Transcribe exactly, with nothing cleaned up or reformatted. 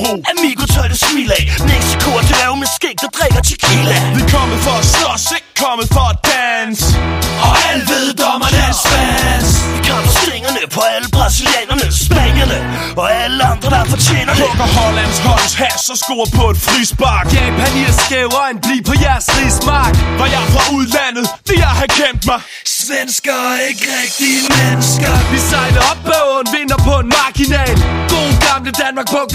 Nørrebro. Amigo tør det smil af. Mexico og dværge med skæg, der drikker tequila. Vi er kommet for at slås, ikke kommet for at dans. Og alle ved dommerne er fans. Vi kramper stringerne på alle brasilianerne, spanierne og alle andre, der fortjener det. Plukker Hollands holds has og scorer på et frispark. Japanier skæver en bli på jeres rigsmark. Var jeg fra udlandet, vil jeg have kendt mig. Svensker er ikke rigtige mennesker. Vi sejler op bag og vinder på en marginal. God gamle Danmark brugte